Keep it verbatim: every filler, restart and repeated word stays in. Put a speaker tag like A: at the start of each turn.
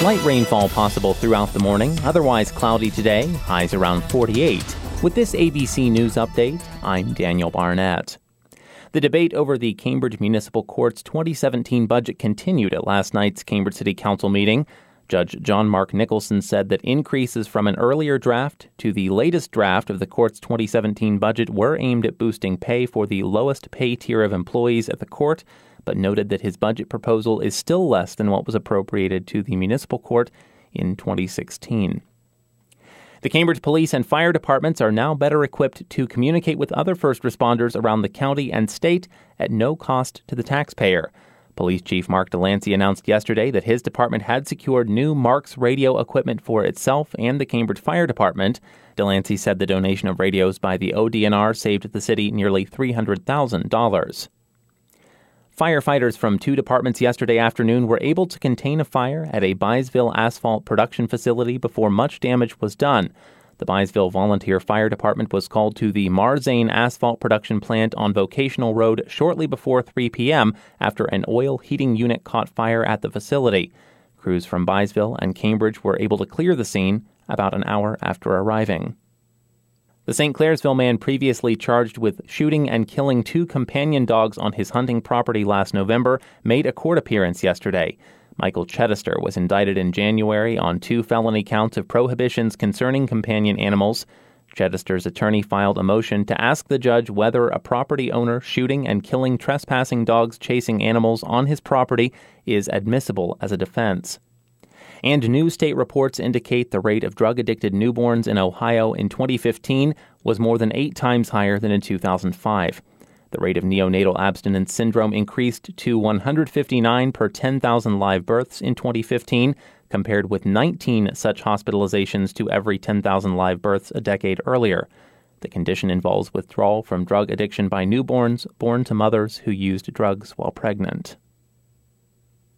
A: Light rainfall possible throughout the morning, otherwise cloudy today, highs around forty-eight. With this A B C News update, I'm Daniel Barnett. The debate over the Cambridge Municipal Court's twenty seventeen budget continued at last night's Cambridge City Council meeting. Judge John Mark Nicholson said that increases from an earlier draft to the latest draft of the court's twenty seventeen budget were aimed at boosting pay for the lowest pay tier of employees at the court, but noted that his budget proposal is still less than what was appropriated to the municipal court in twenty sixteen. The Cambridge Police and Fire Departments are now better equipped to communicate with other first responders around the county and state at no cost to the taxpayer. Police Chief Mark Delancey announced yesterday that his department had secured new Marks radio equipment for itself and the Cambridge Fire Department. Delancey said the donation of radios by the O D N R saved the city nearly three hundred thousand dollars. Firefighters from two departments yesterday afternoon were able to contain a fire at a Byesville asphalt production facility before much damage was done. The Byesville Volunteer Fire Department was called to the Marzane asphalt production plant on Vocational Road shortly before three p.m. after an oil heating unit caught fire at the facility. Crews from Byesville and Cambridge were able to clear the scene about an hour after arriving. The Saint Clairsville man previously charged with shooting and killing two companion dogs on his hunting property last November made a court appearance yesterday. Michael Chedister was indicted in January on two felony counts of prohibitions concerning companion animals. Chedister's attorney filed a motion to ask the judge whether a property owner shooting and killing trespassing dogs chasing animals on his property is admissible as a defense. And new state reports indicate the rate of drug-addicted newborns in Ohio in twenty fifteen was more than eight times higher than in two thousand five. The rate of neonatal abstinence syndrome increased to one hundred fifty-nine per ten thousand live births in twenty fifteen, compared with nineteen such hospitalizations to every ten thousand live births a decade earlier. The condition involves withdrawal from drug addiction by newborns born to mothers who used drugs while pregnant.